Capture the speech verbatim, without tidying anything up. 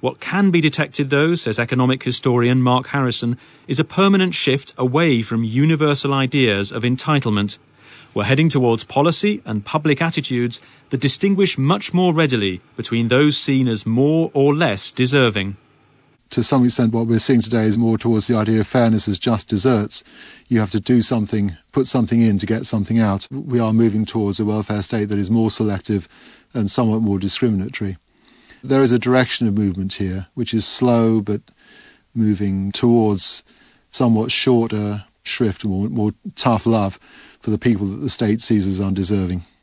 What can be detected, though, says economic historian Mark Harrison, is a permanent shift away from universal ideas of entitlement. We're heading towards policy and public attitudes that distinguish much more readily between those seen as more or less deserving. To some extent, what we're seeing today is more towards the idea of fairness as just desserts. You have to do something, put something in to get something out. We are moving towards a welfare state that is more selective and somewhat more discriminatory. There is a direction of movement here, which is slow but moving towards somewhat shorter shrift, more, more tough love for the people that the state sees as undeserving.